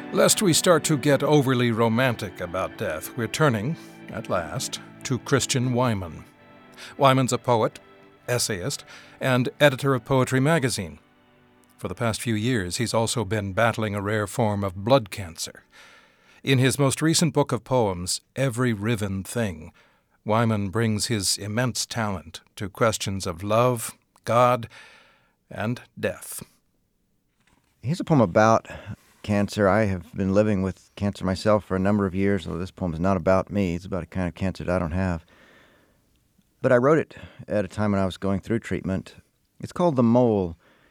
Lest we start to get overly romantic about death, we're turning, at last, to Christian Wiman. Wiman's a poet, essayist, and editor of Poetry magazine. For the past few years, he's also been battling a rare form of blood cancer. In his most recent book of poems, Every Riven Thing, Wiman brings his immense talent to questions of love, God, and death. Here's a poem about cancer. I have been living with cancer myself for a number of years, although this poem is not about me. It's about a kind of cancer that I don't have. But I wrote it at a time when I was going through treatment. It's called The Mole.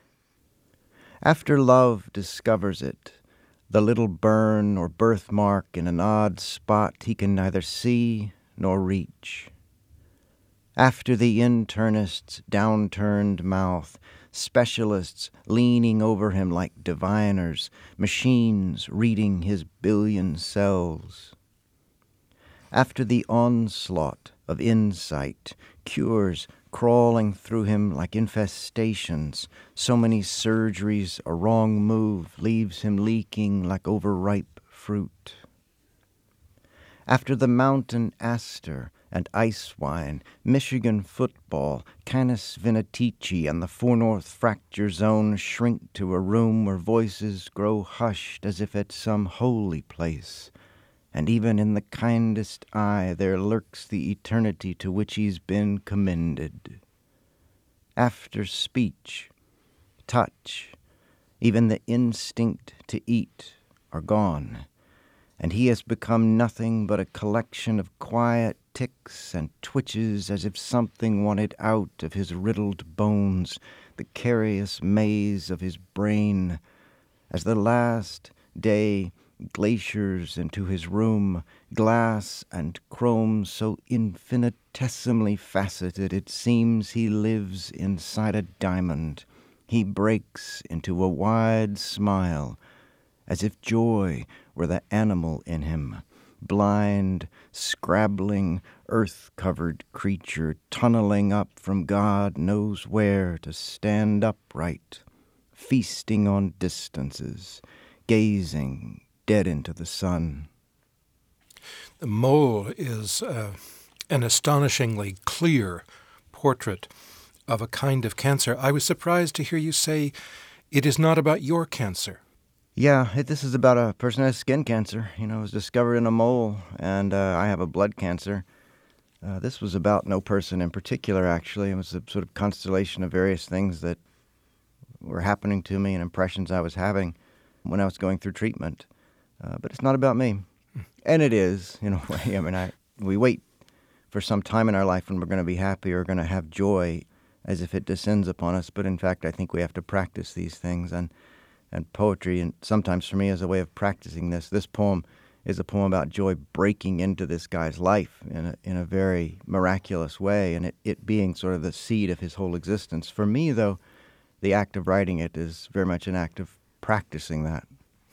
After love discovers it, the little burn or birthmark in an odd spot he can neither see nor reach. After the internist's downturned mouth, specialists leaning over him like diviners, machines reading his billion cells. After the onslaught of insight, cures crawling through him like infestations, so many surgeries a wrong move leaves him leaking like overripe fruit. After the mountain aster and ice wine, Michigan football, Canis Venatici, and the 4 North fracture zone shrink to a room where voices grow hushed as if at some holy place, and even in the kindest eye there lurks the eternity to which he's been commended. After speech, touch, even the instinct to eat are gone, and he has become nothing but a collection of quiet ticks and twitches as if something wanted out of his riddled bones, the carious maze of his brain. As the last day glaciers into his room, glass and chrome so infinitesimally faceted it seems he lives inside a diamond, he breaks into a wide smile, as if joy were the animal in him, blind, scrabbling, earth-covered creature tunneling up from God knows where to stand upright, feasting on distances, gazing dead into the sun. The Mole is an astonishingly clear portrait of a kind of cancer. I was surprised to hear you say it is not about your cancer. Yeah, this is about a person who has skin cancer. It was discovered in a mole, and I have a blood cancer. This was about no person in particular, actually. It was a sort of constellation of various things that were happening to me and impressions I was having when I was going through treatment. But it's not about me. And it is, in a way. I mean, we wait for some time in our life when we're going to be happy or going to have joy as if it descends upon us. But in fact, I think we have to practice these things. And poetry, and sometimes for me, is a way of practicing this. This poem is a poem about joy breaking into this guy's life in a very miraculous way, and it being sort of the seed of his whole existence. For me, though, the act of writing it is very much an act of practicing that.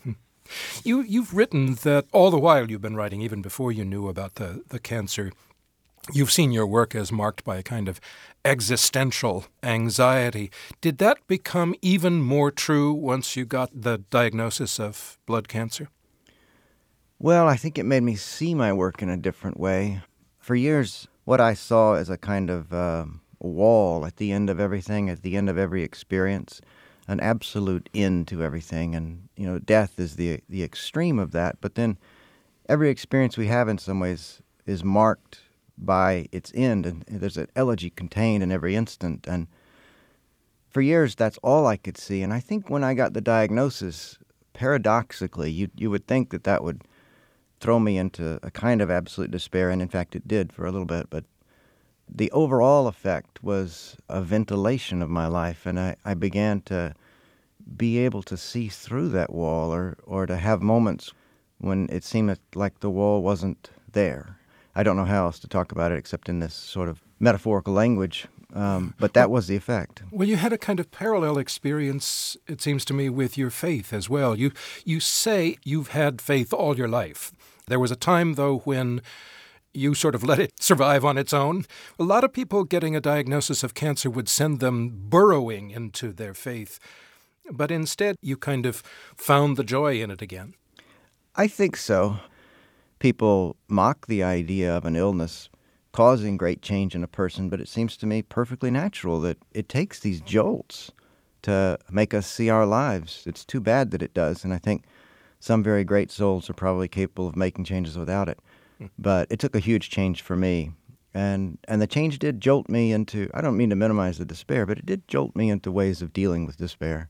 You've written that all the while you've been writing, even before you knew about the cancer, you've seen your work as marked by a kind of existential anxiety. Did that become even more true once you got the diagnosis of blood cancer? Well, I think it made me see my work in a different way. For years, what I saw as a kind of wall at the end of everything, at the end of every experience, an absolute end to everything. And, death is the extreme of that. But then every experience we have in some ways is marked by its end, and there's an elegy contained in every instant. And for years, that's all I could see. And I think when I got the diagnosis, paradoxically, you would think that would throw me into a kind of absolute despair, and in fact it did for a little bit. But the overall effect was a ventilation of my life, and I began to be able to see through that wall, or to have moments when it seemed like the wall wasn't there. I don't know how else to talk about it except in this sort of metaphorical language, but that was the effect. Well, you had a kind of parallel experience, it seems to me, with your faith as well. You say you've had faith all your life. There was a time, though, when you sort of let it survive on its own. A lot of people getting a diagnosis of cancer would send them burrowing into their faith, but instead you kind of found the joy in it again. I think so. People mock the idea of an illness causing great change in a person, but it seems to me perfectly natural that it takes these jolts to make us see our lives. It's too bad that it does, and I think some very great souls are probably capable of making changes without it. But it took a huge change for me, and the change did jolt me into, I don't mean to minimize the despair, but it did jolt me into ways of dealing with despair.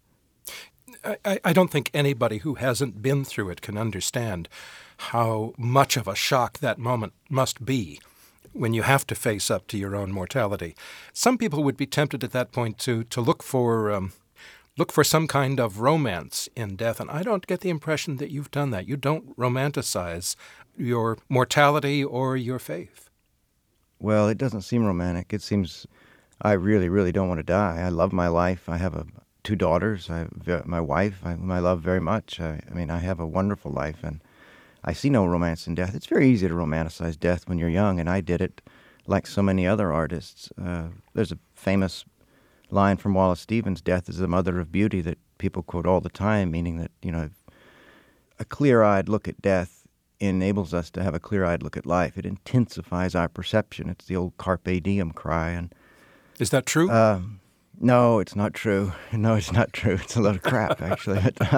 I don't think anybody who hasn't been through it can understand how much of a shock that moment must be when you have to face up to your own mortality. Some people would be tempted at that point to look for some kind of romance in death, and I don't get the impression that you've done that. You don't romanticize your mortality or your faith. Well, it doesn't seem romantic. It seems I really, really don't want to die. I love my life. I have two daughters. My wife, whom I love very much. I have a wonderful life, and I see no romance in death. It's very easy to romanticize death when you're young, and I did it like so many other artists. There's a famous line from Wallace Stevens, "Death is the mother of beauty," that people quote all the time, meaning that, a clear-eyed look at death enables us to have a clear-eyed look at life. It intensifies our perception. It's the old carpe diem cry. And is that true? No, it's not true. No, it's not true. It's a load of crap, actually.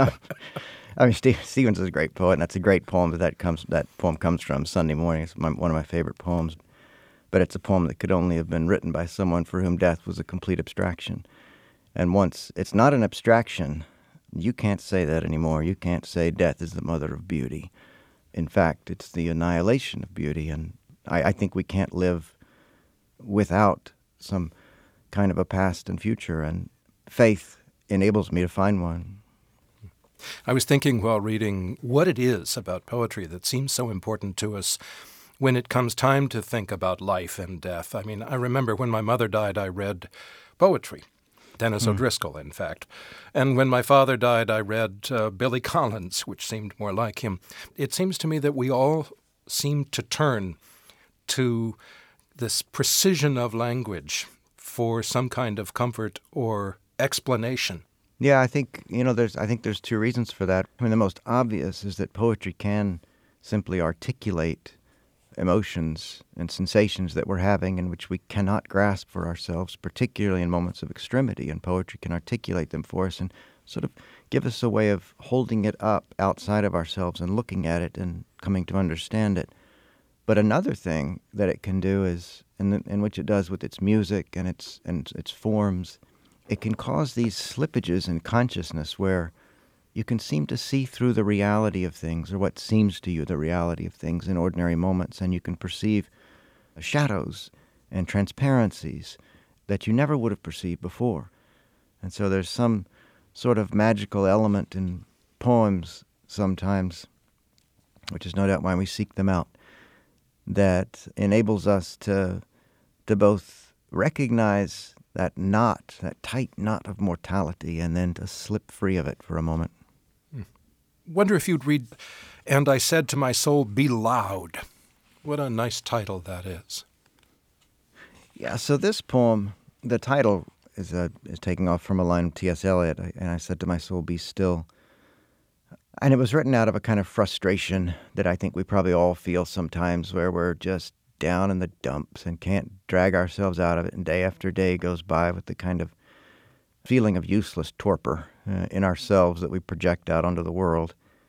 Stevens is a great poet, and that's a great poem that poem comes from. Sunday Morning. It's one of my favorite poems. But it's a poem that could only have been written by someone for whom death was a complete abstraction. And once it's not an abstraction, you can't say that anymore. You can't say death is the mother of beauty. In fact, it's the annihilation of beauty, and I think we can't live without some kind of a past and future, and faith enables me to find one. I was thinking while reading what it is about poetry that seems so important to us when it comes time to think about life and death. I remember when my mother died, I read poetry, Dennis O'Driscoll, in fact. And when my father died, I read Billy Collins, which seemed more like him. It seems to me that we all seem to turn to this precision of language for some kind of comfort or explanation. Yeah, I think, there's two reasons for that. The most obvious is that poetry can simply articulate emotions and sensations that we're having and which we cannot grasp for ourselves, particularly in moments of extremity, and poetry can articulate them for us and sort of give us a way of holding it up outside of ourselves and looking at it and coming to understand it. But another thing that it can do is, in which it does with its music and its forms, it can cause these slippages in consciousness where you can seem to see through the reality of things, or what seems to you the reality of things in ordinary moments, and you can perceive shadows and transparencies that you never would have perceived before. And so there's some sort of magical element in poems sometimes, which is no doubt why we seek them out, that enables us to both recognize that tight knot of mortality, and then to slip free of it for a moment. Wonder if you'd read "And I Said to My Soul, Be Loud." What a nice title that is. Yeah, so this poem, the title is taking off from a line of T.S. Eliot, and I said to my soul, be still. And it was written out of a kind of frustration that I think we probably all feel sometimes, where we're just down in the dumps and can't drag ourselves out of it, and day after day goes by with the kind of feeling of useless torpor in ourselves that we project out onto the world.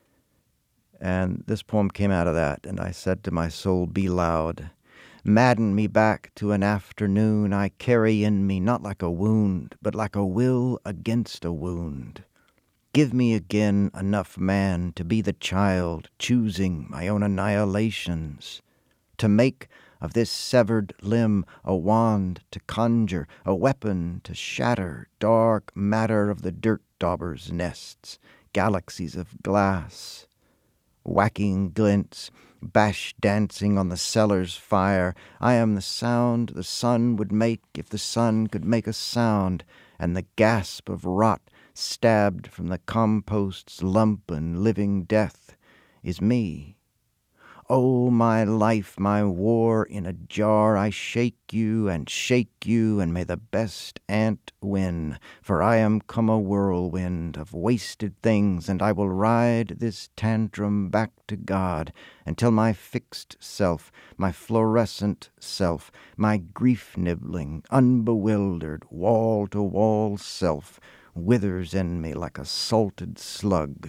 And this poem came out of that, and I said to my soul, be loud. Madden me back to an afternoon I carry in me, not like a wound, but like a will against a wound. Give me again enough man to be the child, choosing my own annihilations, to make of this severed limb a wand to conjure, a weapon to shatter dark matter of the dirt dauber's nests, galaxies of glass, whacking glints, bash dancing on the cellar's fire. I am the sound the sun would make if the sun could make a sound, and the gasp of rot stabbed from the compost's lump and living death is me. Oh, my life, my war in a jar, I shake you, and may the best ant win. For I am come a whirlwind of wasted things, and I will ride this tantrum back to God, until my fixed self, my fluorescent self, my grief-nibbling, unbewildered, wall-to-wall self withers in me like a salted slug.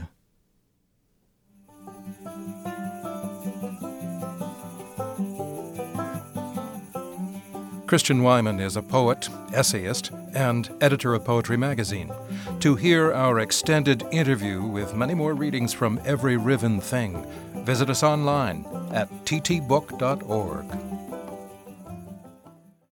Christian Wiman is a poet, essayist, and editor of Poetry Magazine. To hear our extended interview with many more readings from Every Riven Thing, visit us online at ttbook.org.